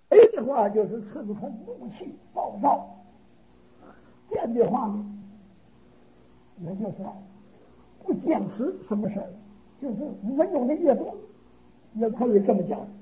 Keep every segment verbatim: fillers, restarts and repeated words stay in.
雷的话就是纯纯怒气暴躁，电的话呢，也就是不坚持什么事儿，就是五分钟的阅读，也可以这么讲。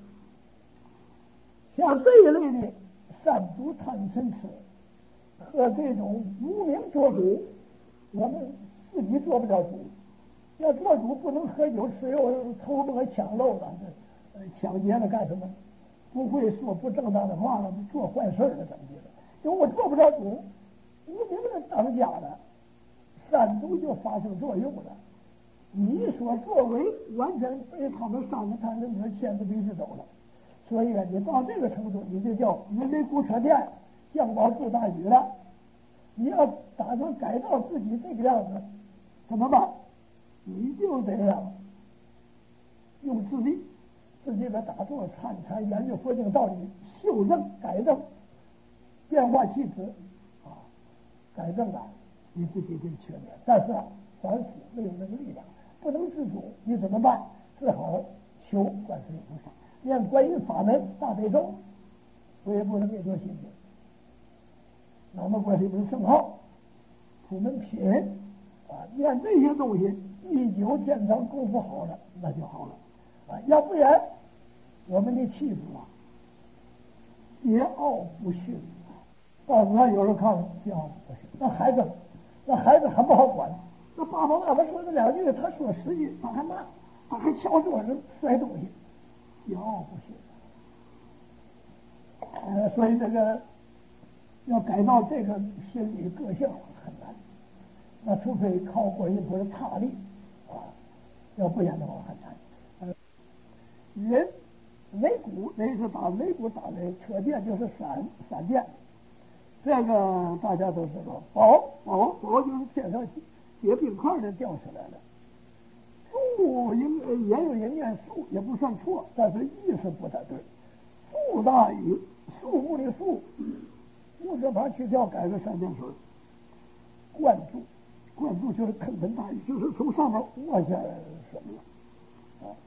像这一类的善赌贪嗔痴和这种无名做主，我们自己做不了主。要做主，不能喝酒吃肉偷摸抢漏了，呃，抢劫了干什么？不会说不正当的话了，做坏事了怎么的？因为我做不了主，无名的当家了，善毒就发生作用了。你所作为完全被他们三个贪嗔痴牵着鼻子走了。所以啊，你到这个程度，你就叫云雷鼓车电，降雹注大雨了。你要打算改造自己这个样子，怎么办？你就得要用自力，自己的打坐、参禅、研究佛经道理，修正、改正、变化气质啊，改正了你自己这个缺点。但是啊，凡夫没有那个力量，不能自主，你怎么办？只好求观世音菩萨。念观音法门大悲咒，我也不能给多心经。南无观世音圣号，普门品啊，念这些东西，一九天长功夫好了，那就好了啊。要不然，我们的妻子啊，桀骜不驯。报纸上有人看了，桀骜不驯。那孩子，那孩子很不好管。那爸爸妈妈说这两句，他说十句，他还骂，他还敲桌子摔东西。桀骜不驯，呃，所以这个要改造这个心理个性很难，那除非靠观音菩萨踏力啊，要不然的话很难。呃，人雷鼓，雷是打雷鼓打雷，车电就是闪闪电，这个大家都知道。雹雹雹就是天上结冰块的掉下来了。树应也有人念树，也不算错，但是意思不太对。树大雨，树木的树，木字旁去掉改个三点水。灌注，灌注就是坑盆大雨，就是从上面往下什么了啊？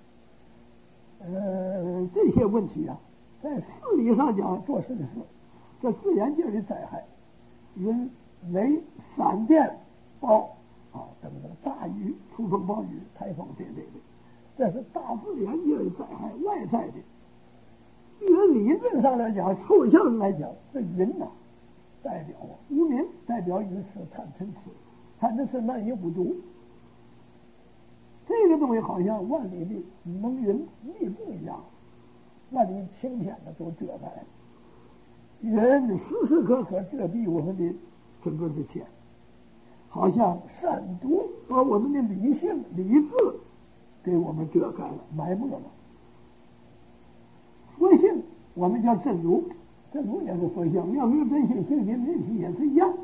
呃，这些问题啊，在事理上讲做事的事，这自然界的灾害，云雷闪电雹啊，等等，大雨、出风暴雨、台风这类的，这是大自然界的灾害，外在的。从理论上来讲，抽象来讲，这云呐、啊，代表无明，代表于是贪嗔痴，贪嗔痴难以五毒。这个东西好像万里的蒙云密布一样，万里晴天的都遮盖了，云时时刻刻遮蔽我们的整个的天。好像善毒把我们的理性、理智给我们遮盖了、埋没了。佛性我们叫真如，真如也是佛性，妙明真心性心人体也是一样。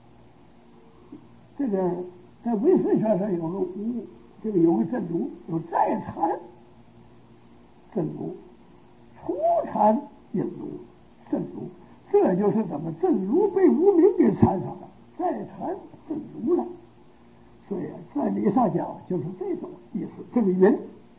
这个在唯识学上有个无，这个有个真如，有在禅真如、初禅隐如、真如，这就是怎么真如被无明给缠上了，在禅真如了。所以在理上讲就是这种意思。这个云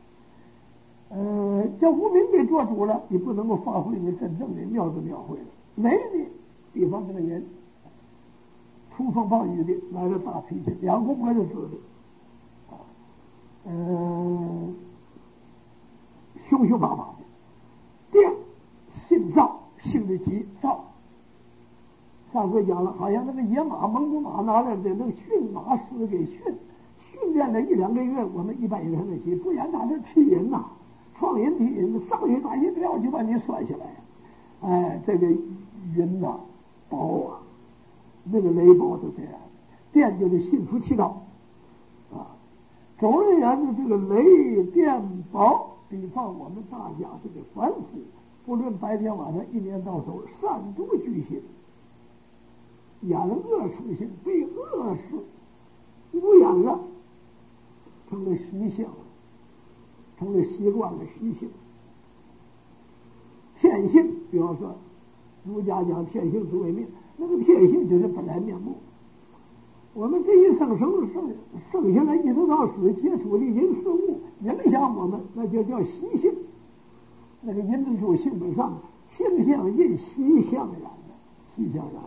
呃叫无明给做主了，你不能够发挥你真正的妙智妙慧了。雷的比方这个人出风暴雨的来个大脾气，两个脖子直的啊，嗯、呃，凶凶巴巴的。电心脏性的急躁，上回讲了，好像那个野马蒙古马拿来的那个驯马师给训训练了一两个月，我们一般人还能行，不然他是踢人呐、啊，撞人踢人，上去打一撂就把你摔下来。哎，这个云呐、啊、雹啊，那个雷雹是这样，电就是心浮气躁啊。总而言之，这个雷电雹，比方我们大家这个凡夫，不论白天晚上，一年到头，善妒居心。眼恶出性，被恶事污染了，成了习性，成了习惯了习性。天性，比方说儒家讲天性之谓命，那个天性就是本来面目。我们这一生生生生下来，一直到死，接触的人事物影响我们，那就叫习性。那个人之初性本善， 心相近，习相远的，习相远。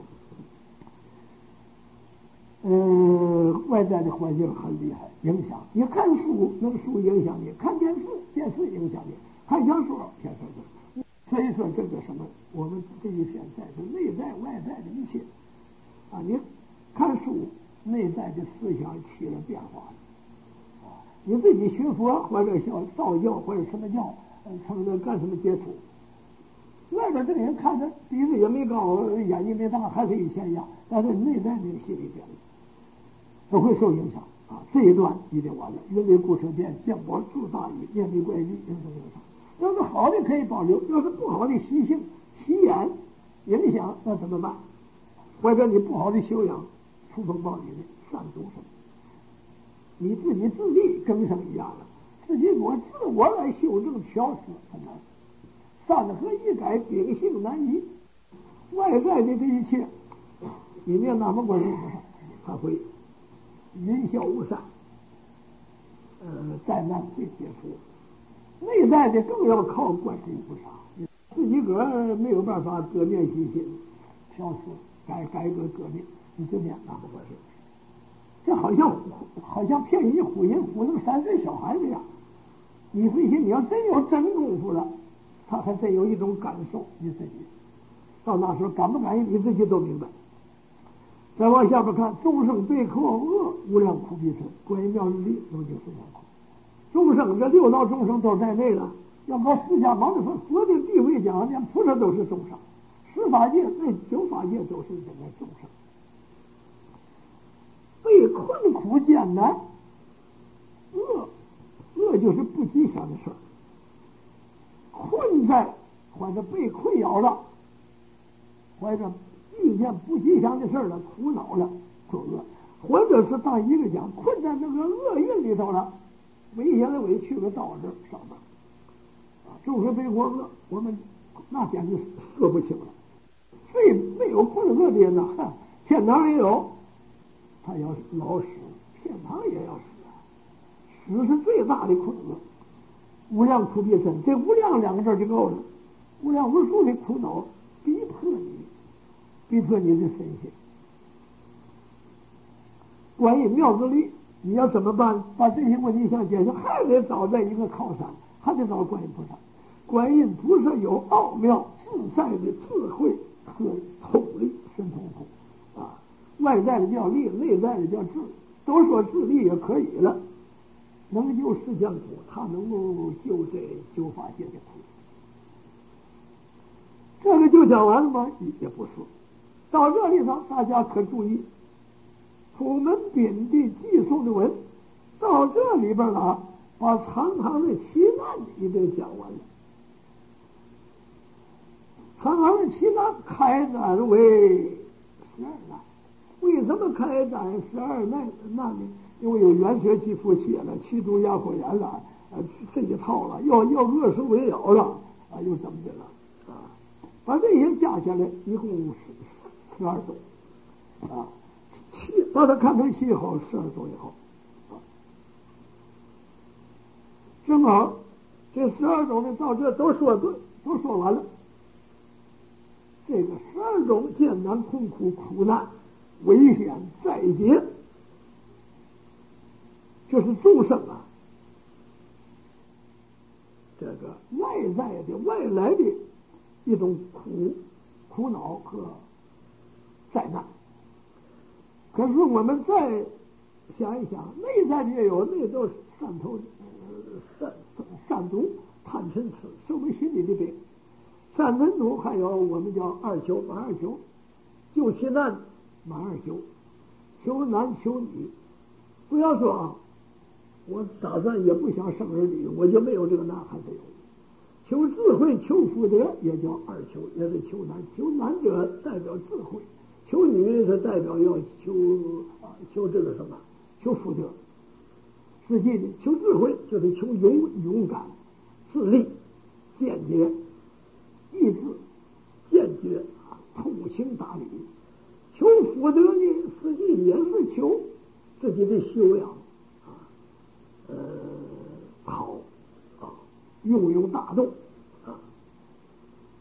嗯、呃，外在的环境很厉害，影响你看书，那个书影响你；看电视，电视影响你；看小说，小说就。所以说，这个什么，我们这一天在是内在外在的一切啊！你看书，内在的思想起了变化啊！你自己学佛或者小道教或者什么教，嗯，他们干什么接触？外边这个人看着鼻子也没高，眼睛没大，还是以前一样，但是内在那个心理变了，都会受影响啊！这一段一定完了。人为故生变，见我助大禹，念力怪力，人生有常。要是好的可以保留，要是不好的习性、习眼影响，那怎么办？或者你不好的修养，出风暴雨的善终生，你自己自立跟上一样了，自己我自我来修正调试很难。善和一改，秉性难移。外在的这一切，你念哪么观世音菩萨，他会云消雾散，呃，灾难会解除。内在的更要靠观世音菩萨，自己个儿没有办法革面信心，调试改改革革命，你就念哪么观世音菩萨。这好像好像骗一唬人唬那个三岁小孩子呀！你费心，你要真有真功夫了，他还真有一种感受，你自己到那时候感不感应，你自己都明白。再往下边看，众生被克恶，无量苦必生，观音妙日力，永久四相苦。众生这六道众生都在内了，要搞释迦牟尼佛佛的地位讲，连菩萨都是众生，十法界那九法界都是人的众生，被困苦艰难，恶恶就是不吉祥的事儿，困在或者被困扰了，或者遇见不吉祥的事儿了，苦恼了，作恶，或者是当一个讲困在那个厄运里头了。危险的委屈个到这儿上班啊，众生被过恶，我们那简直说不清了。最没有困厄的人呢，天堂也有，他要老死，天堂也要死，死是最大的困厄。无量苦必生，这无量两个字就够了，无量无数的苦恼逼迫你，逼迫你的身心。观音妙之力。你要怎么办？把这些问题想解决，还得找在一个靠山，还得找观音菩萨。观音菩萨有奥妙自在的智慧和统力，神通通啊！外在的叫力，内在的叫智，都说智力也可以了，能救世间苦，他能够救这九法界的苦。这个就讲完了吗？也不是。到这里头，大家可注意。普门品的寄送的文到这里边了，把长行的奇难已经讲完了。长行的奇难开展为十二难，为什么开展十二难难呢？因为有元学期腹泻了，气毒压火炎了，呃，这一套了，要要恶食为扰了，啊，又怎么的了？啊，把这些加起来，一共十十二种，啊。把它看成气候，十二种以后，啊，正好这十二种的到这都说对，都说完了。这个十二种艰难困苦苦难危险灾劫，就是众生啊，这个外在的外来的一种苦苦恼和灾难。可是我们再想一想，内在的也有，那都是善头、善善毒、贪嗔痴，是我们心里的病。善嗔毒还有我们叫二求、满二求，救其难，满二求，求男求女。不要说啊，我打算也不想生儿女，我就没有这个难，还得有。求智慧、求福德也叫二求，也是求男。求男者代表智慧。求女是代表要求啊，求这个什么，求福德。实际的求智慧就是求勇勇敢、自立、坚决、意志、坚决啊，通情达理。求福德呢，实际也是求自己的修养啊，呃，好啊，用有大度啊。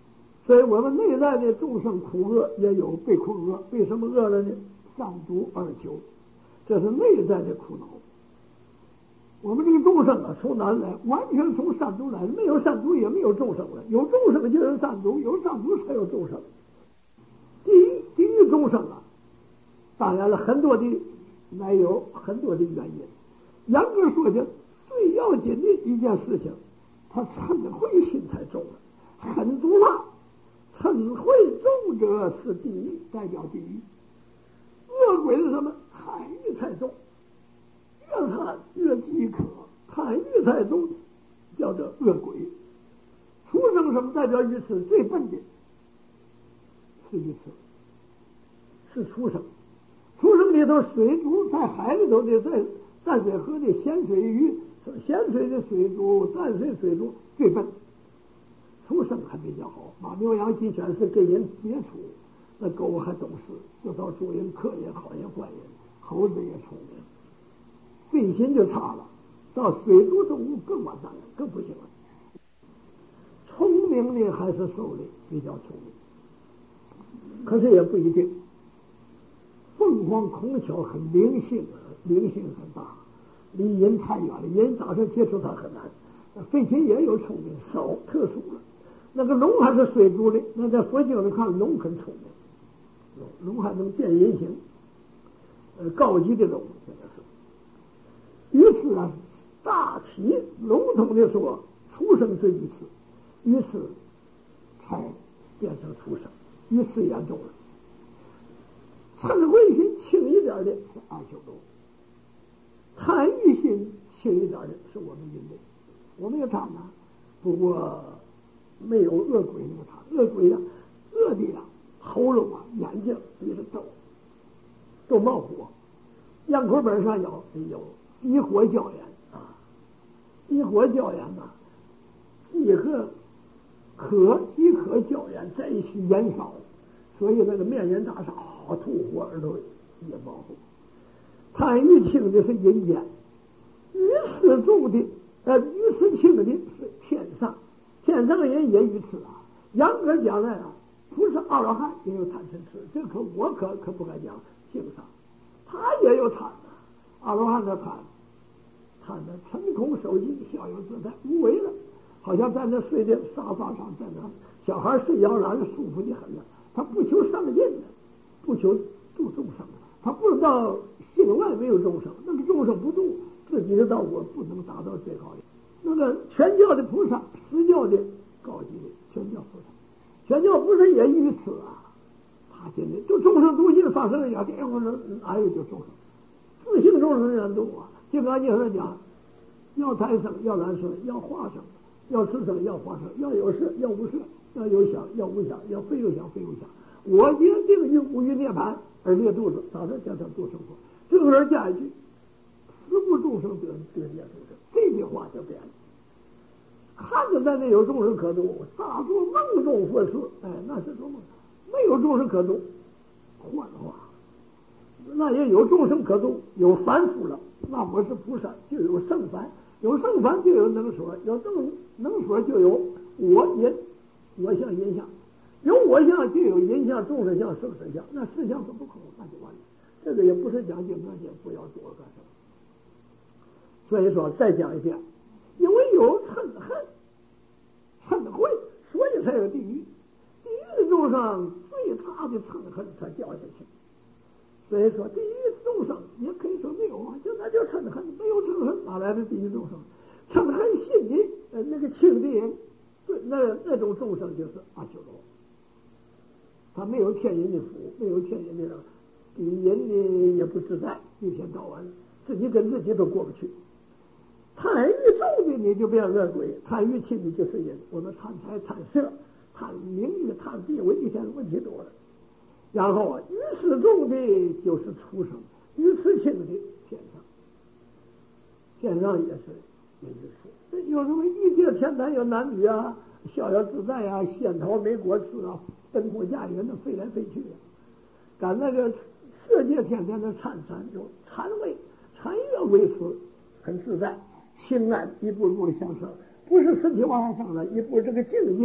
所以我们内在的众生苦厄也有被困厄，为什么饿了呢？三毒二求，这是内在的苦恼。我们这个众生啊，从哪来？完全从三毒来，没有三毒也没有众生了。有众生就有三毒，有三毒才有众生。地狱地狱众生啊，当然了，很多的乃有很多的原因。严格说讲，最要紧的一件事情，他嗔恚心太重了，很毒辣。嗔恚重者是地狱，代表地狱。恶鬼是什么？贪欲太重，越贪越饥渴，贪欲太重叫做恶鬼。畜生什么代表愚痴？最笨的是愚痴，是畜生。畜生里头水族在海里头的，在淡水河的咸水鱼，咸水的水族、淡水水族最笨。畜生还比较好，马牛羊鸡犬是跟人接触，那狗还懂事，知道主人客人好人坏人。猴子也聪明，肺心就差了，到水族动物更完蛋了，更不行了。聪明的还是兽的比较聪明，可是也不一定。凤凰孔雀很灵性，灵性很大，离人太远了，人打算接触它很难。飞禽也有聪明，少特殊了。那个龙还是水族的，那在佛经里看龙很聪明，龙还能变人形，呃，高级的龙这个是。于是啊，大体笼统的说，畜生最愚痴，于是才变成畜生，于是严重了。嗔恚心轻一点的是阿修罗，贪欲心轻一点的是我们人类。我们也贪呐，不过没有恶鬼那么贪。恶鬼呀、啊，恶的呀、啊，喉咙啊、眼睛、鼻子都都冒火。样口本上有有激活椒盐啊，激活椒盐呐、啊，激和可激和椒盐在一起燃烧，所以那个面人大烧，吐火耳朵也冒火。贪欲轻的是阴间，愚痴重的。呃，愚痴轻的是天上，天上人也愚痴啊。严格讲来啊，不是阿罗汉也有贪嗔痴，这可我可可不敢讲。经上他也有贪的，阿罗汉的贪，贪的腾空手机，逍遥自在，无为了，好像在那睡在沙发上，在那小孩睡摇篮，舒服的很了。他不求上进的，不求度众生，他不知道境外没有众生，那个众生不度。自己的道果不能达到最高的。那个全教的菩萨，实教的高级的全教菩萨，全教菩萨也愚痴啊。他现在就众生度尽发生了呀，这我说哪有就众生，自性众生人度啊。就刚经上讲，要胎生，要卵生，要化生，要吃生，要化生，要有色，要无色，要有想，要无想，要非有想，非有想。我决定于无余涅槃而灭度子，打算叫他度生活。这个人加一句。十无众生得得灭众生，这句话就变了。看着在那有众生可度，大做梦中佛事，哎，那是做梦，没有众生可度。换话，那也有众生可度，有凡夫了，那我是菩萨，就有圣凡，有圣凡就有能说，有能能说就有我因，我相因相，有我相就有因相、众生相、生死相，那四相都不空，那就完了。这个也不是讲经讲经，不要做干什么。所以说，再讲一遍，因为有嗔恨、嗔恚，所以才有地狱。地狱的众生最大的嗔恨才掉下去。所以说，地狱众生也可以说没有啊，就那叫嗔恨，没有嗔恨哪来的地狱众生？嗔恨心的呃那个轻的人，对那那种众生就是阿修罗。他没有天人的福，没有天人的人，比人呢也不自在，一天到晚自己跟自己都过不去。贪欲重的你就变恶鬼，贪欲轻的就是人。我们贪财、贪色、贪名誉、贪地位，一天问题多了。然后啊，愚痴重的就是畜生，愚痴轻的天上，天上也是也愚痴。有什么欲界天坛有男女啊，逍遥自在啊，仙桃没果吃啊，奔波驾云的飞来飞去啊。赶那个色界天天的参禅，就禅位、禅悦为此，很自在。心安一步步的向上，不是身体往上上来，一步这个境界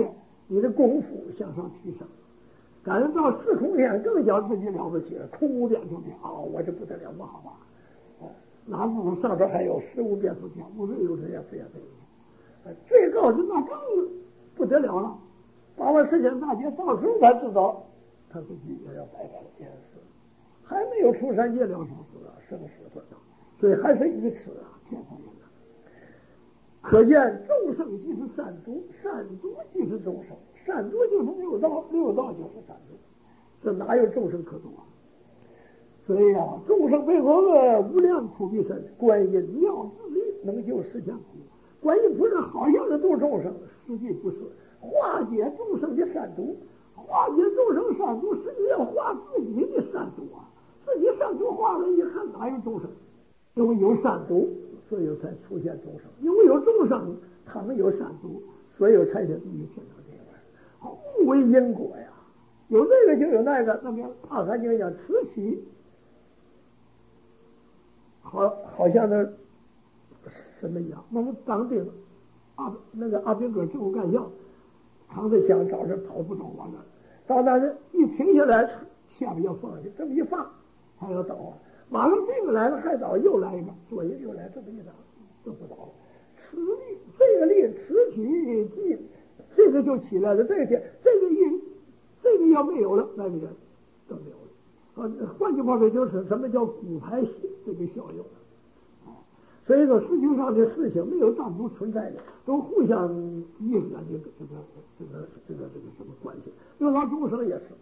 你的功夫向上提升。赶上到四空天更觉自己了不起了，空无边处天，哦，我这不得了，我好吧？哦，哪不如上边还有十无边处天，无论有这些非也非也。最高是那更不得了了，八万四千大劫到时候才知道他自己也要拜拜了，也是还没有出山界了生死啊，生死分啊，所以还是愚痴啊，天上人啊。可见众生即是三毒，三毒即是众生，三毒就是六道，六道就是三毒，这哪有众生可度啊？所以啊，众生为何恶，无量苦逼身，观音妙智力，能救世间苦。观音菩萨好像是度众生，实际不是，化解众生的三毒，化解众生三毒，实际要化自己的三毒啊！自己三毒化了，一看哪有众生？因为有三毒，所以才出现众生；因为有众生，他们有三毒，所以才有地狱天堂这一块。互为因果呀，有这个就有那个。那个《阿含经》讲此起，好，好像那什么一样？那个当兵阿那个阿兵哥政务干校，扛着枪找人跑不着往那，到那儿一停下来，枪要放下，这么一放，他要倒啊。马上兵来了还倒，又来一个，左右又来，这么一倒，都不倒了。此力这个力此起即这个就起来了，这个起这个一这个要没有了，那个人都没有了。啊，换句话说就是什么叫骨牌这个效用啊？所以说世界上的事情没有单独存在的，都互相因缘的这个这个这个这个这个什么关系？六道众生也是。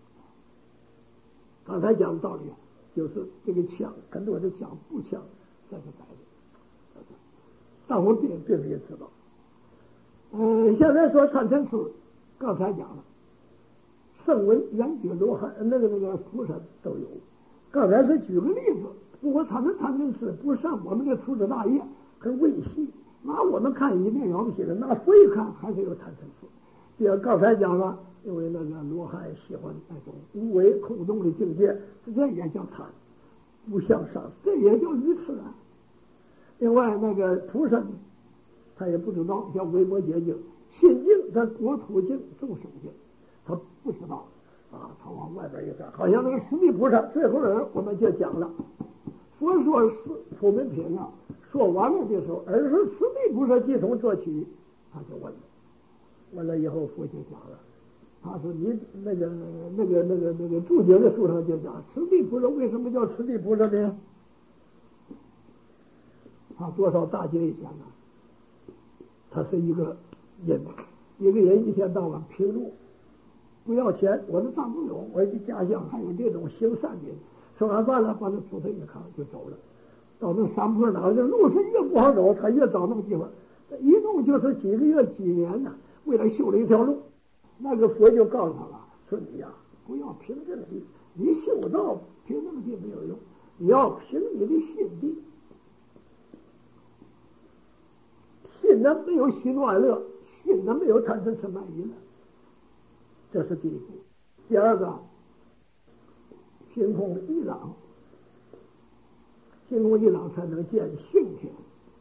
刚才讲的道理啊。就是这个枪，很多的枪步枪在这摆着，大伙并并没知道。嗯，现在说贪嗔痴，刚才讲了，声闻缘觉罗汉那个那个菩萨都有。刚才是举个例子，不过他们贪嗔痴不上我们的粗枝大叶，很微细，拿我们看一面了不起的，拿佛一看还是有贪嗔痴。比如刚才讲了。因为那个罗汉喜欢那种无为空洞的境界，这也叫贪，不向上，这也叫愚痴啊。另外那个菩萨他也不知道，叫维摩诘经、心经、他国土经、众生经，他不知道啊，他往外边一看，好像那个十地菩萨，最后人我们就讲了，佛说是普门品上说完了的时候，而是十地菩萨即从做起，他就问了，问了以后佛就讲了。他说：“你那个、那个、那个、那个注解的书上就讲，此地菩萨为什么叫此地菩萨呢？他多少大劫以前呢？他是一个人，一个人一天到晚平路，不要钱，我的账不有，我的家乡还有这种行善的，吃完饭了把那斧头一扛就走了，到那山坡哪，这路是越不好走，他越找那个地方，一弄就是几个月、几年呢，为了修了一条路。”那个佛就告诉他了，说你呀、啊，不要凭这个地，你修道凭那个地没有用，你要凭你的心地。心呢没有喜怒哀乐，心呢没有贪嗔痴慢疑了，这是第一步。第二个，心空意朗，心空意朗才能见性天，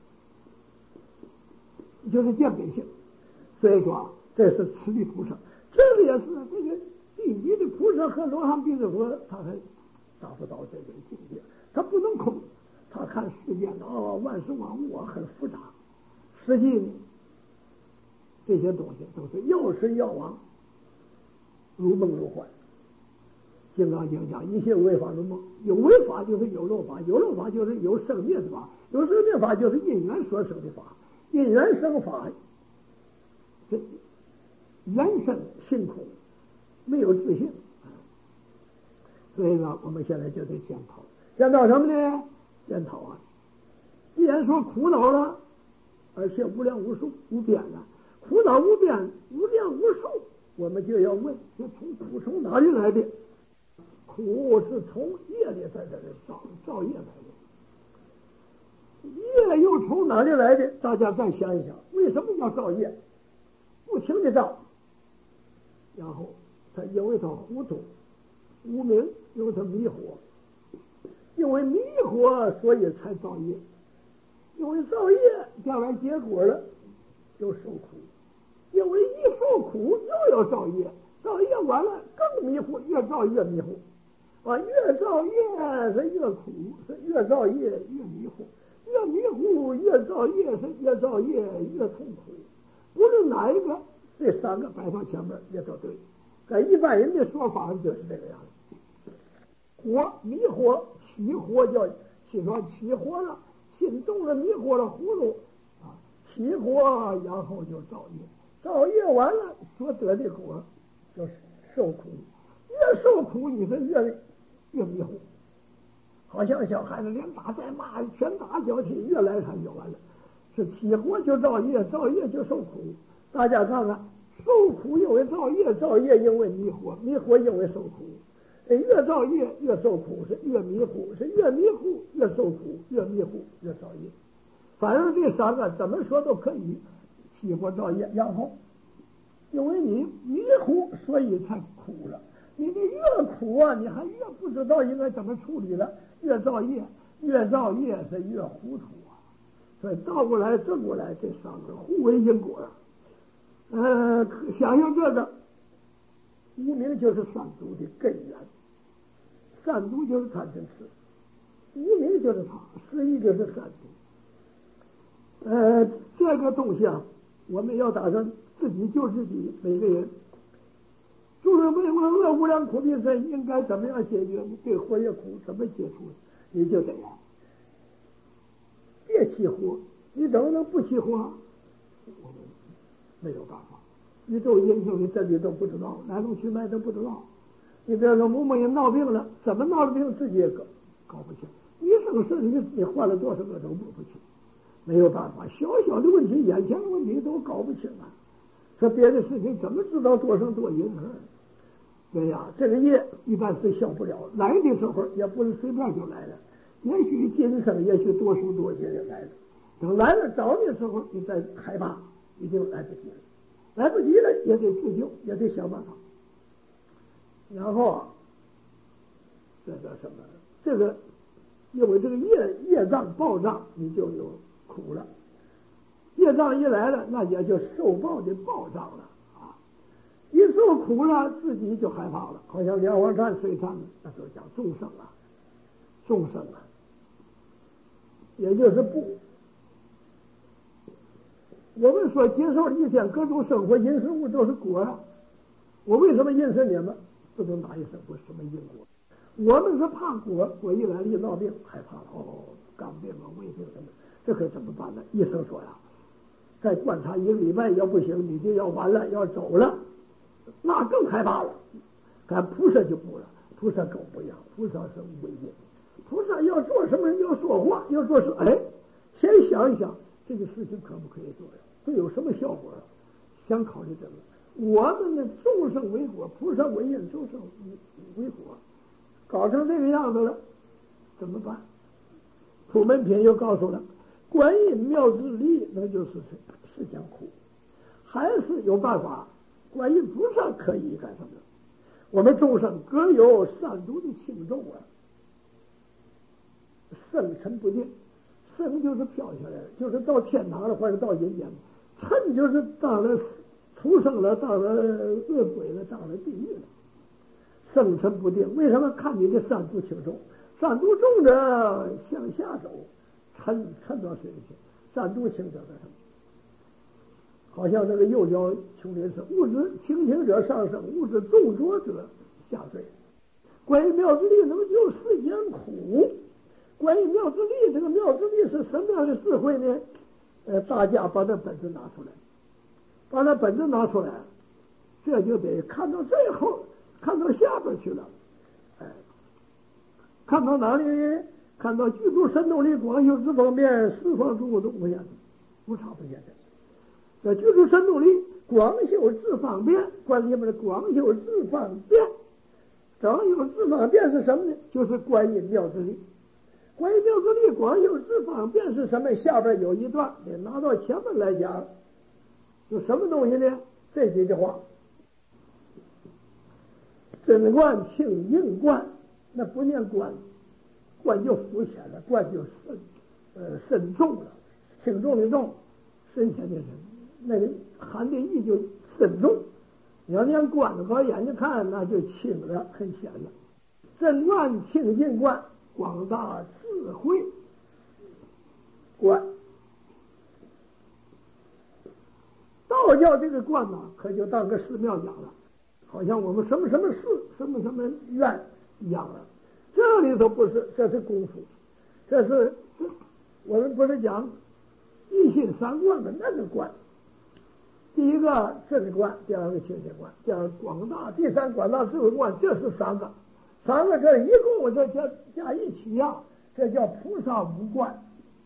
就是见本性。所以说，这是此地菩萨。这个也是这个地级的菩萨和罗汉比丘佛，他还达不到这个境界，他不能空，他看世间的啊万事万物啊很复杂，实际呢这些东西都是要是要往如梦如幻。金刚经讲一切为法如梦，有为法就是有漏法，有漏法就是有生灭的法，有生灭法就是因缘所生的法，因缘生法，这缘生性空，没有自信。所以呢，我们现在就得检讨，检讨什么呢？检讨啊！既然说苦恼了，而且无量无数无边了，苦恼无边无量无数，我们就要问：这从苦从哪里来的？苦是从业力在这里造造业来的，业又从哪里来的？大家再想一想，为什么要造业？不停的造，然后他因为他糊涂无明，因为他迷惑，因为迷惑所以才造业，因为造业将来结果了又受苦， 因为一受苦又要造业，造业完了更迷糊，越造越迷糊啊！越造业是越苦，是越造业越迷糊，越迷糊越造业是越造业越痛苦。无论哪一个，这三个摆放前面也都对。在一般人的说法就是这个样子。火迷惑起火叫起说起火了，心动了迷惑了葫芦啊，起火然后就造业，造业完了所得的果就是受苦，越受苦你是越越迷糊，好像小孩子连打带骂拳打脚踢，越来他越完了，是起火就造业，造业就受苦。大家看看，受苦因为造业，造业因为迷惑，迷惑因为受苦。越造业越受苦，是越迷糊，是越迷糊越受苦，越迷糊越造业。反正这三个怎么说都可以起火造业。然后因为你迷糊，所以才苦了。你的越苦啊，你还越不知道应该怎么处理了。越造业，越造业是越糊涂啊。所以倒过来正过来，这三个互为因果。呃，想想这个无明就是三毒的根源，三毒就是贪嗔痴，无明就是它，失意就是三毒。呃，这个东西啊，我们要打算自己救自己，每个人。诸生为我恶无量苦逼身，应该怎么样解决？对火业苦怎么解除？你就得啊，别起火，你怎么能不起火？我们没有办法。宇宙英雄的真理都不知道，来龙去脉都不知道。你比如说某某人闹病了，怎么闹的病自己也搞搞不清，一生事你你换了多少个都摸不清，没有办法，小小的问题，眼前的问题都搞不清啊。说别的事情怎么知道多生多因呢？对呀，这个业一般是消不了，来的时候也不是随便就来了，也许今生，也许多生多劫就来了。等来了找你的时候，你再害怕，已经来不及了。来不及了也得自救，也得想办法。然后啊，这个什么，这个因为这个业业障报障，你就有苦了。业障一来了，那也就受报的报障了啊！一受苦了，自己就害怕了，好像梁皇禅、水禅，那都讲众生啊，众生啊，也就是不。我们所接受的一天各种生活饮食物都是果啊，我为什么认识你们？不能拿一生活什么因果？我们是怕果，果一来了一闹病，害怕了，哦，肝病啊、胃病什么，这可怎么办呢？医生说呀，再观察一个礼拜，要不行你就要完了，要走了，那更害怕了。看菩萨就不了，菩萨更不一样，菩萨是无因，菩萨要做什么要说话，要做事，哎，先想一想这个事情可不可以做呀？会有什么效果？想考虑这个。我们的众生为果，菩萨为因，众生为果，搞成这个样子了，怎么办？普门品又告诉了，观音妙智力，那就是是讲苦，还是有办法。观音菩萨可以干什么？我们众生各有三毒的轻重啊，生沉不定，生就是飘下来了，就是到天堂了或者到人间了；沉就是当了畜生了，当了恶鬼了，当了地狱了。生沉不定，为什么？看你的三毒轻重。三毒重者向下走，沉沉到水里去；三毒轻者干什么？好像这个又叫穷人生，物质轻轻者上升，物质重浊者下坠。观音妙智力能救世间苦。观音妙智力，这个妙智力是什么样的智慧呢？呃，大家把那本子拿出来，把那本子拿出来，这就得看到最后，看到下边去了。哎，看到哪里呢？看到具足神通力，广修之方便，十方诸物都无限，无差不限的。这具足神通力，广修之方便，观里面的广修之方便，广修之方便是什么呢？就是观音妙智力。观音妙智力广修之方便是什么？下边有一段，得拿到前面来讲，有什么东西呢？这几句话：真观清硬观，那不念观，观就浮浅了，观就深呃深重了，轻重的重，深浅的深。那个含的义就深重。你要连观着靠眼睛看，那就轻了，很显了。真观清净观，广大智慧观。道教这个观呢，可就当个寺庙讲了，好像我们什么什么寺、什么什么院一样了。这里头不是，这是功夫，这是这我们不是讲一心三观的那个观。第一个正观，第二个清净观，第二个广大，第三广大智慧观，这是三个，三个这一共这加加一起呀，这叫菩萨五观。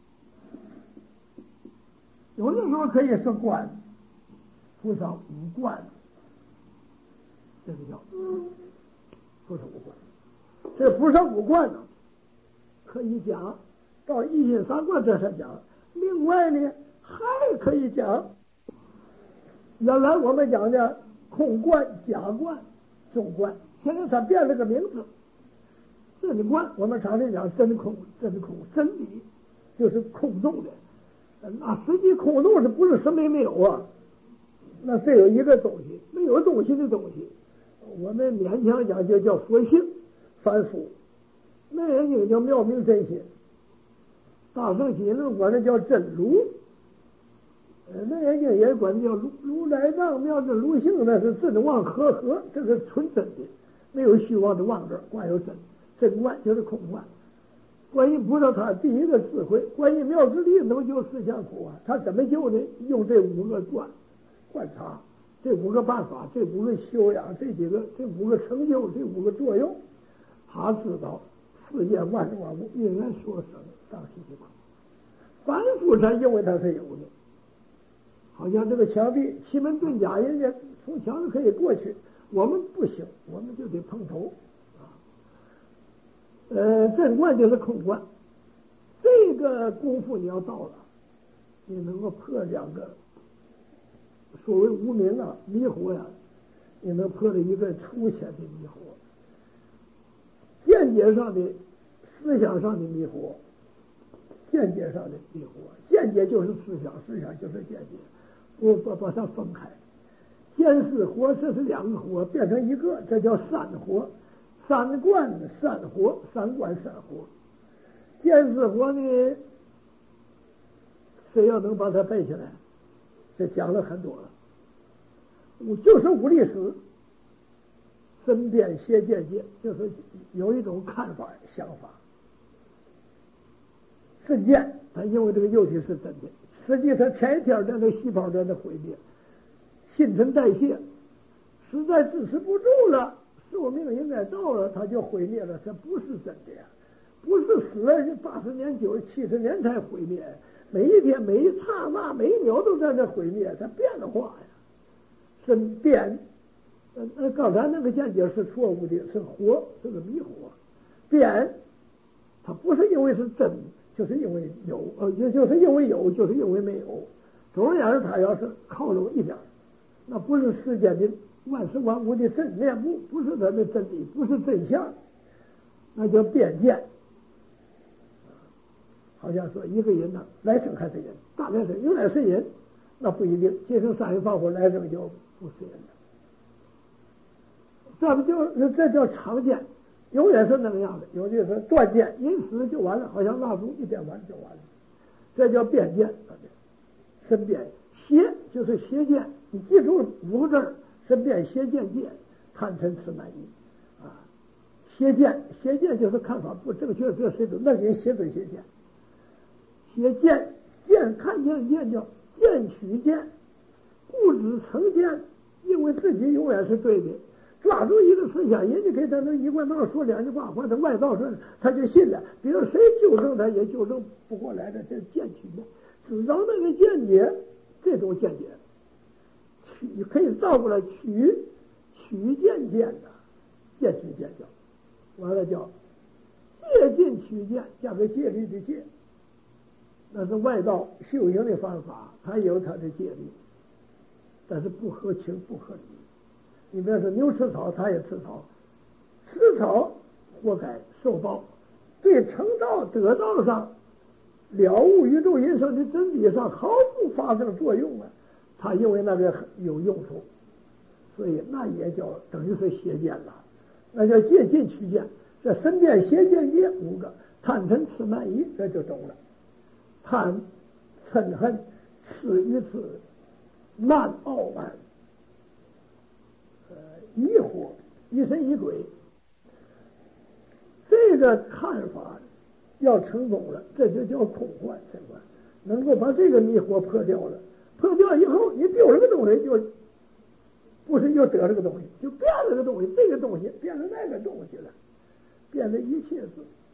有的时候可以说观，菩萨五观，这个叫菩萨五观。这菩萨五观呢，可以讲到一心三观这上讲，另外呢还可以讲。原来我们讲的空观、假观、中观，现在它变了个名字。真观，我们常常讲真空、真空、真理，就是空洞的。那实际空洞是不是什么也没有啊？那是有一个东西，没有东西的东西，我们勉强讲就叫佛性、凡夫。那人就叫妙明真心，大圣心论管那叫真如。呃，那人家也管叫如如来藏妙真如性，那是真妄合合，这是纯真的，没有虚妄的妄字，光有真。真观就是空观。观音菩萨他第一个智慧，观音妙智力能救四相苦啊，他怎么救呢？用这五个观观察，这五个办法，这五个修养，这几个这五个成就，这五个作用，他知道世界万事万物应该说生当习的嘛。凡夫他认为他是有的。好像这个墙壁奇门遁甲，人家从墙上可以过去，我们不行，我们就得碰头啊。呃，正观就是空观，这个功夫你要到了，你能够破两个所谓无明啊迷惑呀、啊，你能破了一个粗浅的迷惑，见解上的、思想上的迷惑，见解上的迷惑，见解就是思想，思想就是见解。我把把它分开，见思活，这是两个活变成一个，这叫三活，三观三活，三观三活。见思活呢，谁要能把它背起来，这讲了很多了。我就是无历史，身边邪见界，就是有一种看法想法。身见，他认为这个肉体是真的。实际上前一天在那细胞在那毁灭，新陈代谢实在支持不住了，寿命应该到了，它就毁灭了。这不是真的呀，不是死了八十年、九七十年才毁灭，每一天、每一刹那、每一秒都在那毁灭，它变化呀，身变。呃，刚才那个见解是错误的，是活，这个迷惑。变，它不是因为是真。就是因为有，呃，也就是因为有，就是因为没有。总而言之，他要是靠拢一点，那不是世间的万事万物的真面目，不是他的真理，不是真相，那叫变见。好像说一个人呢，来生还是人，大概是原来是人，那不一定，今生杀人放火，来生就不是人了。这不就这叫常见。永远是那个样的，有的是断见，一死就完了，好像蜡烛一点完就完了，这叫变见。身边邪就是邪见，你记住五个字：身边邪见见，贪嗔痴慢疑啊。邪见，邪见就是看法不正确，这是一种那人邪准邪见。邪见，见看见见叫见取见，固执成见，认为自己永远是对的。抓住一个思想，人家给他那一贯道说两句话，或者外道说，他就信了。比如谁纠正他，也纠正不过来的，这见取见，只要那个见解，这种见解，取可以倒过来取取见见的，见取见叫，完了叫借尽取见，加个戒律的戒，那是外道修行的方法，他有他的戒律，但是不合情不合理。你比如说牛吃草，他也吃草，吃草活该受报，对成道得道上了悟宇宙人生的真理上毫不发生作用啊！ 他因为那个有用处，所以那也叫等于是邪见了，那叫借尽取见。这身边邪见业五个，贪嗔痴慢疑，这就懂了。贪嗔恨痴愚痴慢傲慢，呃疑惑疑神疑鬼，这个看法要成功了，这就叫空观神观，能够把这个迷惑破掉了。破掉以后，你丢了个东西，就不是又得了个东西，就变了个东西，这个东西变成那个东西了，变成一切是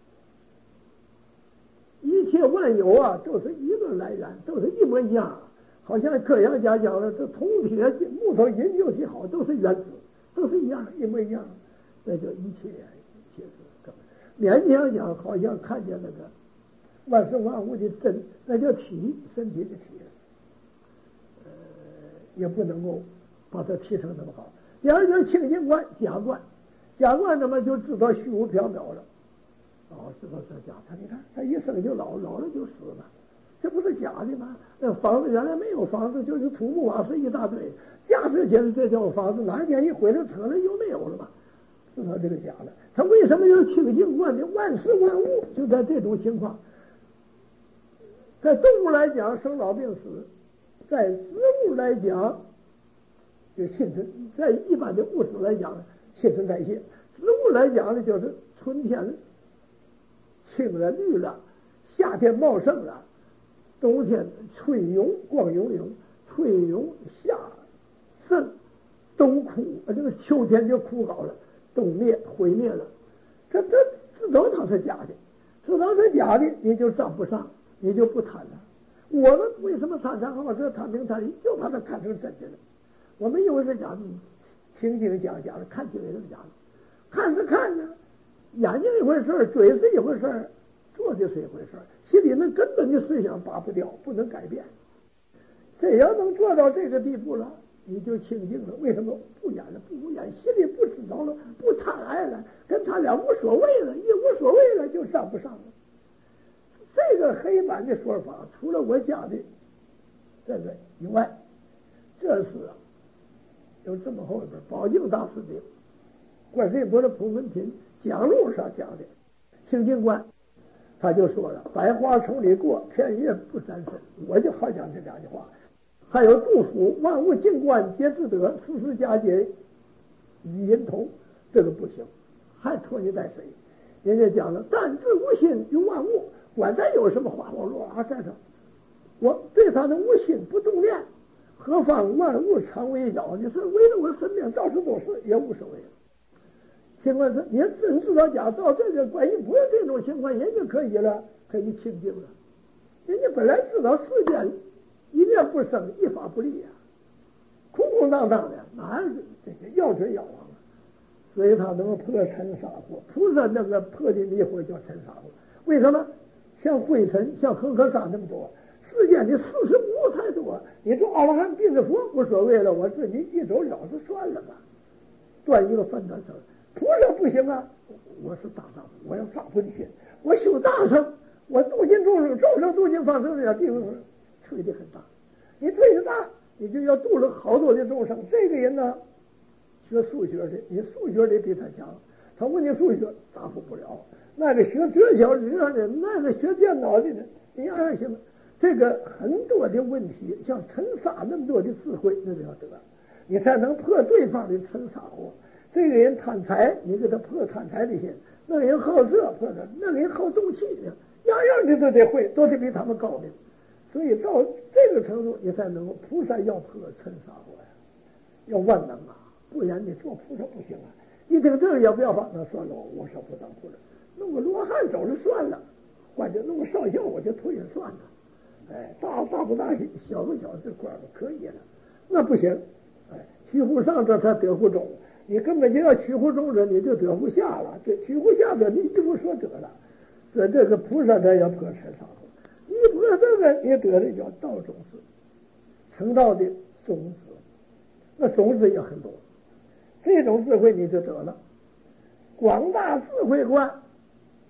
一切万有啊，都是一个来源，都是一模一样。好像科学家讲的，这铜铁木头银有几好，都是原子，都是一样，一模一样。那叫一切一切是。勉强讲，好像看见那个万事万物的真，那叫体，身体的体。呃，也不能够把它提成那么好。第二叫清净观、假观，假观那么就知道虚无缥缈了。哦，知道是假，他你看，他一生就老，老了就死了，这不是假的吗？那房子原来没有房子，就是土木瓦石一大堆，假设起来这叫房子，哪一天一毁了车了又没有了嘛？知道这个假了。他为什么要清净观的？万事万物就在这种情况。在动物来讲，生老病死；在植物来讲，就新陈；在一般的物质来讲，新陈代谢；植物来讲呢，就是春天青了绿了，夏天茂盛了，冬天春永光永永，春永夏盛冬枯，这个秋天就枯槁了，冬灭毁灭了。这这知道它是假的，知道是假的，你就沾不上，你就不贪了。我们为什么贪贪好这贪名贪利，就把它看成真的了。我们以为是假的，听经讲假的，看经也是假的，看是看呢。眼睛一回事，嘴是一回事，做的是一回事，心里那根本的思想拔不掉，不能改变。这要能做到这个地步了，你就清净了。为什么不演了？不演，心里不知道了，不贪爱了，跟他俩无所谓了，一无所谓了，就上不上了。这个黑板的说法，除了我讲的这个以外，这是有这么后边宝镜大师的观世音菩萨普门品讲录上讲的清净观，他就说了：百花丛里过，片叶不沾身。我就好讲这两句话。还有杜甫：万物静观皆自得，世事佳节与银同。这个不行，还拖泥带水。人家讲了：但自无心于万物，管咱有什么花花落花在这，我对他的无心不动念，何况万物常围绕？你说围着我身边到处都是，也无所谓。情况是，你真知道假到这个观音菩萨这种情况，人就可以了，可以清净了。人家本来知道世间一念不生，一法不立呀、啊，空空荡荡的，哪有这些要准要亡啊？所以他能够破尘沙惑。菩萨那个破的迷惑叫尘沙惑。为什么？像灰尘，像恒河沙那么多，世间的四十五才多。你说阿罗汉病的佛无所谓了，我自己一走了之算了吧，断一个分断生。菩萨不行啊！我是大丈夫，我要丈夫的心，我修大乘，我度尽众生，众生度尽方生的地方吹得很大。你吹得大，你就要度了好多的众生。这个人呢，学数学的，你数学里比他强，他问你数学答复不了。那个学哲学的，那个学电脑的，你样样行。这个很多的问题，像尘沙那么多的智慧，那就要得，你才能破对方的尘沙惑。这个人贪财，你给他破贪财的心；那个人好色，破的；那个人好动气的，样样的都得会，都得比他们高明。所以到这个程度，你才能够菩萨要破尘沙惑呀，要万能啊！不然你做菩萨不行啊！一听这个也不要放，那算了，我说不当菩萨，弄个罗汉走了算了，或者弄个上校我就退了算了。哎，大大不大小不小这官儿可以了，那不行。哎，取乎上者才得乎中。你根本就要取乎中者，你就得乎下了；这取乎下者，你就不说得了。所以这个菩萨才要破尘沙惑。你破这个，你得的叫道种子，成道的种子。那种子也很多，这种智慧你就得了。广大智慧观，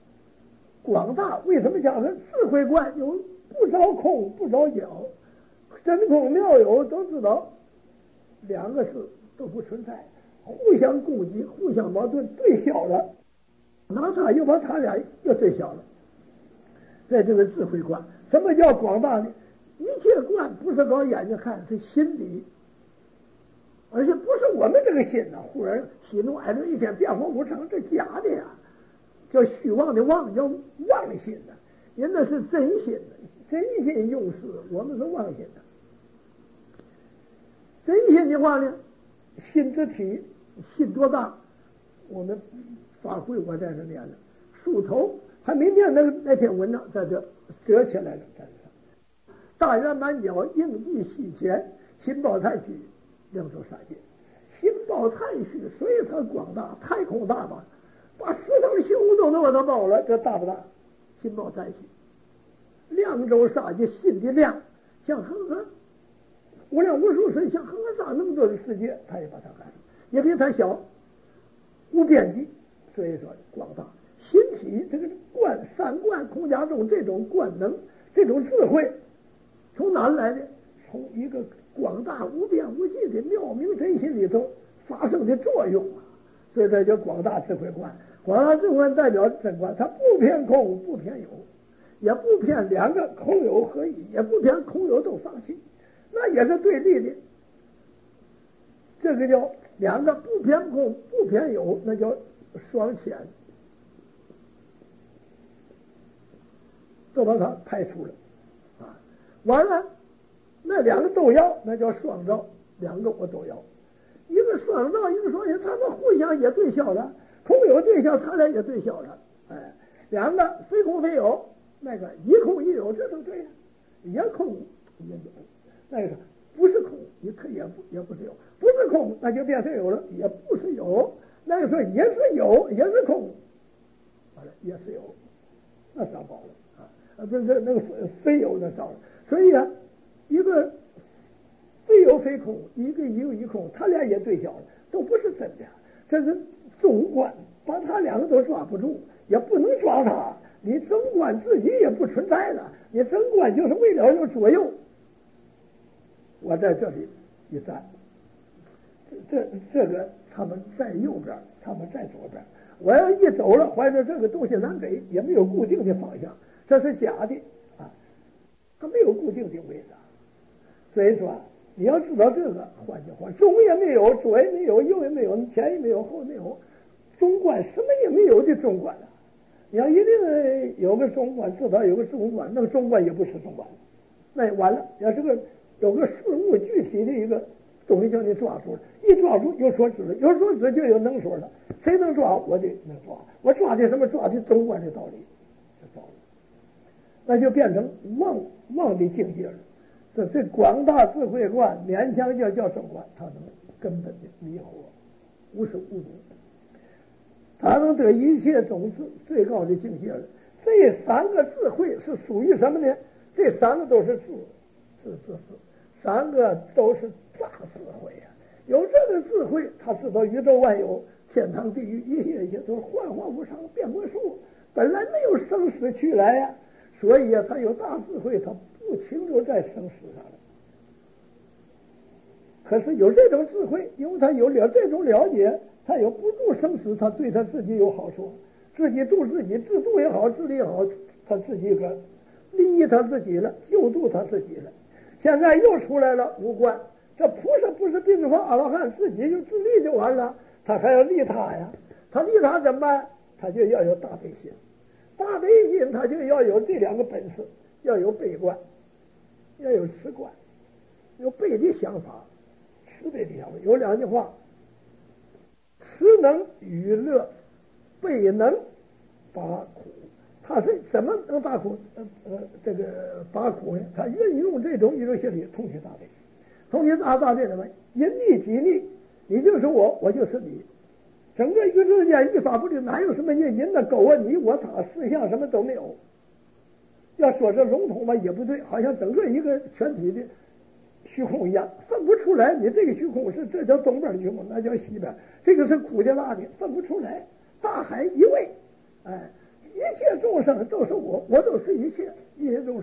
广大为什么讲是智慧观？有不着空不着脚， 真空妙有都知道，两个是都不存在，互相攻击，互相矛盾，对消了，拿他又把他俩又对消了。在这个智慧观，什么叫广大呢？一切观不是靠眼睛看，是心理，而且不是我们这个心呐，忽然喜怒哀乐一天变化无常，这假的呀，叫虚妄的妄，叫妄心呐。人那是真心的，真心用事，我们是妄心的。真心的话呢，心之体，心多大？我们法会我在这念了，树头还没念那那篇文章，在这折起来了，在这。大圆满角，应地西前，心包太虚，两手杀界。心包太虚，所以它广大，太空大吧，把石头的胸都能把它包了，这大不大？心包太虚，两周杀界，心的量像恒河，无量无数身，像恒河沙那么多的世界，它也把它干了，也比它小，无边际。所以说广大心体这个观三观空家中这种观能，这种智慧，从哪来的？从一个广大无边无际的妙明真心里头发生的作用啊！所以这叫广大智慧观。广大智慧观代表真观，它不偏空，不偏有，也不偏两个空有合一，也不偏空有都放弃，那也是对立的。这个叫两个不偏空，不偏有，那叫双潜，都把它排除了啊！完了，那两个都要，那叫双照，两个我都要。一个双照，一个双潜，他们互相也对消了，空有对消，他俩也对消了。哎，两个非空非有，那个一空一有，这都对了，也空也有，那个不是空，你它也不也不是有，不是空，那就变成有了，也不是有。那个时候也是有，也是空，完了也是有，那少报了啊！不是那个非有那少了。所以啊，一个非有非空，一个一有一空，他俩也对消了，都不是真的。这是中观，把他两个都抓不住，也不能抓他。你中观自己也不存在了，你中观就是为了要左右。我在这里一站，这这个。他们在右边，他们在左边。我要一走了，怀着这个东西南北也没有固定的方向，这是假的啊，它没有固定的位置。所以说，你要知道这个，换句话，中也没有，左也没有，右也没有，前也没有，后也没有，中观什么也没有的中观了。你要一定有个中观，至少有个中观，那个中观也不是中观，那也完了。要是个有个事物具体的一个东西叫你抓住了，一抓住有所指了，有所指就有能说了。谁能抓，我得能抓。我抓的什么？抓的中观的道理，就到了，那就变成妄妄的境界了。这这广大智慧观勉强叫叫中观，它能根本的迷惑，无始无终，它能得一切种子最高的境界了。这三个智慧是属于什么呢？这三个都是智智智智，三个都是大智慧呀、啊。有这个智慧，他知道宇宙万有、天堂地狱一切一切都是幻化无常、变魔术，本来没有生死去来呀、啊，所以啊，他有大智慧，他不停留在生死上了。可是有这种智慧，因为他有了这种了解，他有不住生死，他对他自己有好处，自己度自己，自度也好，自利也好，他自己个利益他自己了，救度他自己了。现在又出来了无关。这菩萨不是病发阿罗汉自己就自利就完了，他还要利他呀。他利他怎么办？他就要有大悲心，大悲心他就要有这两个本事，要有悲观，要有慈观，有悲的想法，慈悲的想法。有两句话：慈能娱乐，悲能拔苦。他是怎么能拔苦？呃呃，这个拔苦呢？他运用这种宇宙心理，同体大悲。同体大大悲什么？因利己利，你就是我，我就是你。整个宇宙之间一法不离，哪有什么因因的狗啊你我他四项什么都没有。要说这笼统嘛也不对，好像整个一个全体的虚空一样，分不出来。你这个虚空是这叫东边虚空，那叫西边，这个是苦的辣的，分不出来。大海一味，哎，一切众生都是我，我都是一切一切众生。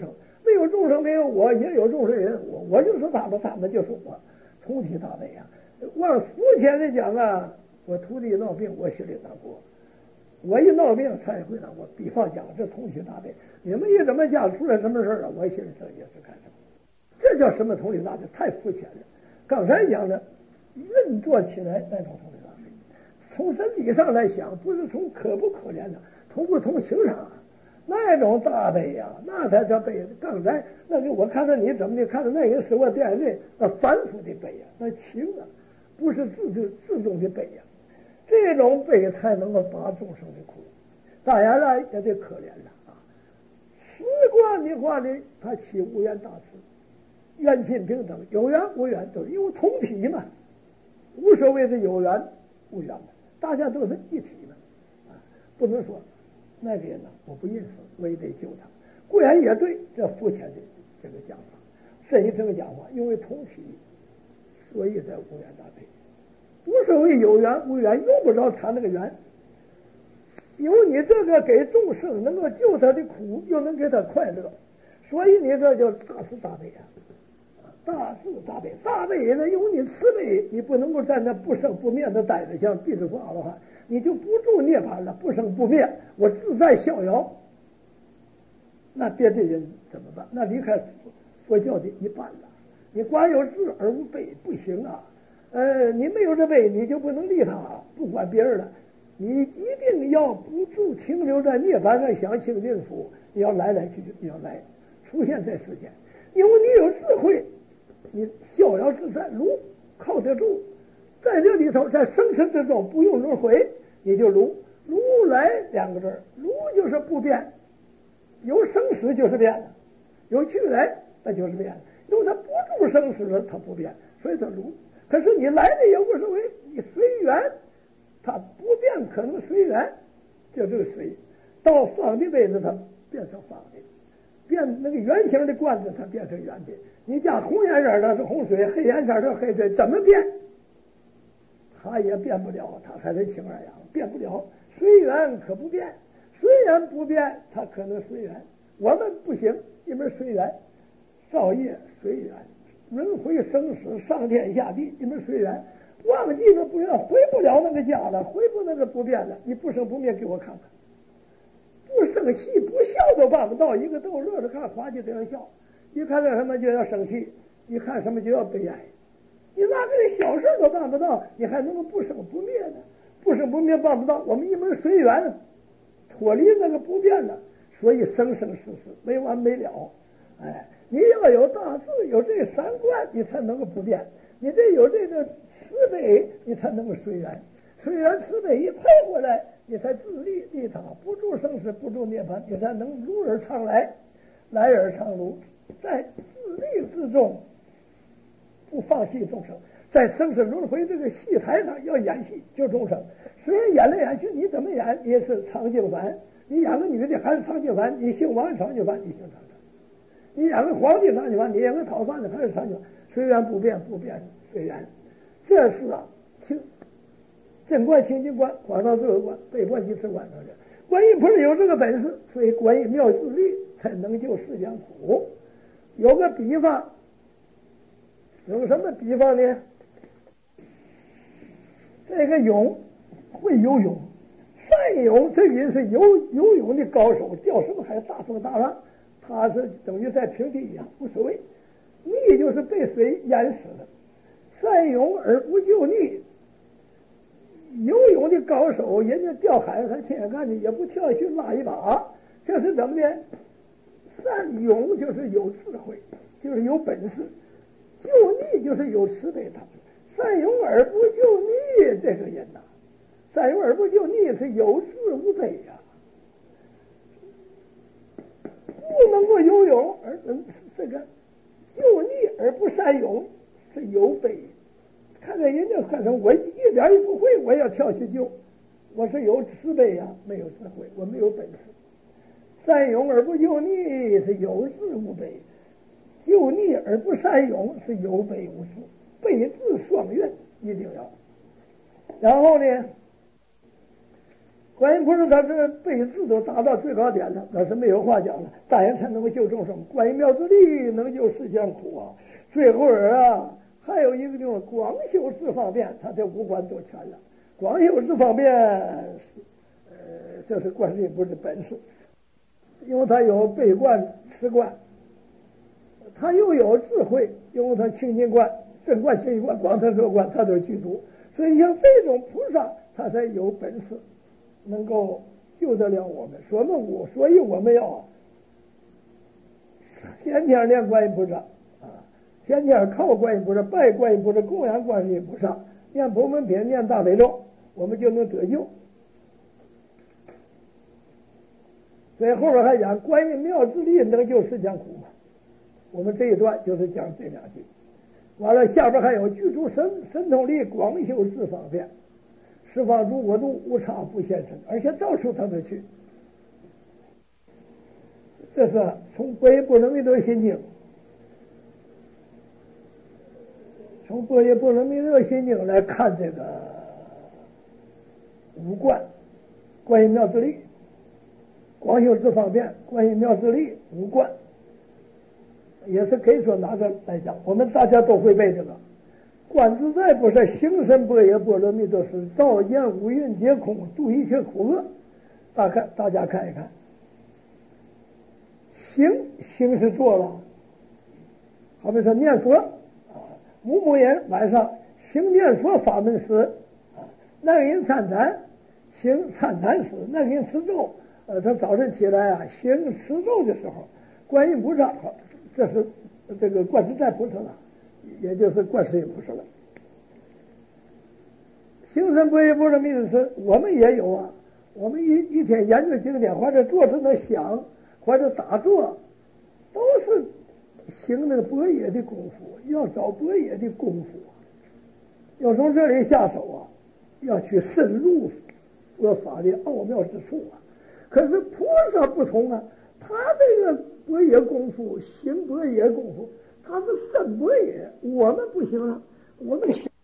没有众生没有我，也有众生也有我，我就是他们，他们就是我，同体大悲呀。往肤浅的讲啊，我徒弟闹病，我心里难过。我一闹病，他也会难过。比方讲，这同体大悲，你们一怎么讲出来什么事儿了，我心里这也是干什么？这叫什么同体大悲？太肤浅了。刚才讲的，运作起来那种同体大悲，从真理上来想，不是从可不可怜的，同不同情上啊，那种大悲呀、啊，那才叫悲。刚才那个，我看到你怎么的，看到那个是我电视那反复的悲呀、啊，那情啊，不是自自自重的悲呀、啊。这种悲才能够拔众生的苦，当然了也得可怜了啊。习惯的话呢，他起无缘大慈，冤亲平等，有缘无缘都有同体嘛，无所谓的有缘无缘嘛，大家都是一体嘛，啊，不能说那个人呢我不认识，我也得救他，固然也对，这肤浅的这个讲法，深一层的讲法，因为同体，所以在无缘大悲。无所谓有缘无缘，用不着谈那个缘。有你这个给众生能够救他的苦，又能给他快乐，所以你这叫大慈大悲啊！大慈大悲，大悲呢，有你慈悲，你不能够在那不生不灭的待着，像弟子法的话，你就不住涅槃了，不生不灭，我自在逍遥。那别的人怎么办？那离开佛教的一半了。你光有智而无悲不行啊！呃，你没有这悲，你就不能利他，不管别人了。你一定要不住停留在涅槃上想清净福，你要来来去去，你要来出现在世间，因为你有智慧，你逍遥自在，如靠得住，在这里头，在生死之中不用轮回，你就如如来两个字，如就是不变，有生死就是变了，有去来那就是变了，因为它不住生死，它不变，所以它如。可是你来的也无所谓，你随缘，它不变可能随缘，就这个随。到方的位置，它变成方的；变那个圆形的罐子，它变成圆的。你加红颜色的是红水，黑颜色的黑水，怎么变？它也变不了，它还是情二样，变不了。随缘可不变，虽然不变，它可能随缘。我们不行，一门随缘，造业随缘。轮回生死，上天下地，你们随缘，忘记了不要回不了那个家了，回不那个不变了。你不生不灭，给我看看，不生气不笑都办不到，一个逗乐的看滑稽都要笑，一看到什么就要生气，一看什么就要悲哀。你那个小事都办不到，你还能够不生不灭呢？不生不灭办不到，我们一门随缘，脱离那个不变了，所以生生世世没完没了。哎，你要有大智，有这三观，你才能够不变。你得有这个慈悲，你才能够随缘。随缘慈悲一配过来，你才自利利他，不住生死，不住涅槃，你才能如而常来，来而常如，在自利之中不放弃众生，在生死轮回这个戏台上要演戏救众生。虽然演来演去，你怎么演也是常静凡。你演个女的还是常静凡，你姓王常静凡，你姓常。你演个皇帝常静凡，你演个讨饭的还是常静凡，虽然不变不变虽然，这是啊，清正观、清净观、广道自由观、北观、即持观等人。观音菩萨有这个本事，所以观音妙自力才能救世间苦。有个比方，有什么比方呢？这个泳会游泳，善泳这个人是游游泳的高手，钓什么海大风大浪。他是等于在平地一样无所谓，溺就是被水淹死的，善泳而不救溺。游泳的高手，人家掉海上他亲眼看见，也不跳下去拉一把，这是怎么呢？善泳就是有智慧，就是有本事；救溺就是有慈悲他。善泳而不救溺，这个人呐、啊，善泳而不救溺是有智无悲呀、啊。不能够游泳而这个救溺而不善泳是有悲。看见人家看成我一点也不会，我要跳去救，我是有慈悲呀、啊，没有智慧，我没有本事。善泳而不救溺是有智无悲，救溺而不善泳是有悲无智，悲智双运一定要。然后呢， 观音菩萨他这辈子都达到最高点了，那是没有话讲了。大言才能够救众生，观音妙智力能救世间苦啊。最后儿啊，还有一个叫广修智方便，他这五官都全了。广修智方便，呃，这是观世音菩萨的本事，因为他有悲观、持观，他又有智慧，因为他清净观、正观、清净观、广成说观，他都具足。所以像这种菩萨，他才有本事，能够救得了我们。所以我，所以我们要天天念观音菩萨啊，天天靠观音菩萨，拜观音菩萨，供养观世音菩萨，念普门品，念大悲咒，我们就能得救。所以后边还讲观音妙智力能救世间苦嘛。我们这一段就是讲这两句。完了，下边还有具足神神通力，广修智方便，十方诸国度，无差不现身，而且到处他都去。这是从般若波罗蜜多心经，从般若波罗蜜多心经来看这个五观，观音妙智力，广修智方便，观音妙智力，五观。也是可以说拿着来讲，我们大家都会背这个。观自在不是行深般若波罗蜜多时，照见五蕴皆空，度一切苦厄。大看大家看一看，行行是做了，好比说念佛啊，五母人晚上行念佛法门时啊，那个人参禅行参禅时，那个人持咒，呃，他早晨起来啊行持咒的时候，观音菩萨。这是这个观自在菩萨了，也就是观世音菩萨了。行深般若波罗蜜多时，我们也有啊。我们一一天研究经典，或者坐着那想，或者打坐，都是行那个般若的功夫，要找般若的功夫，要从这里下手啊，要去深入佛法的奥妙之处啊。可是菩萨不同啊，他这个般若功夫，行般若功夫，他是深般若，我们不行了，我们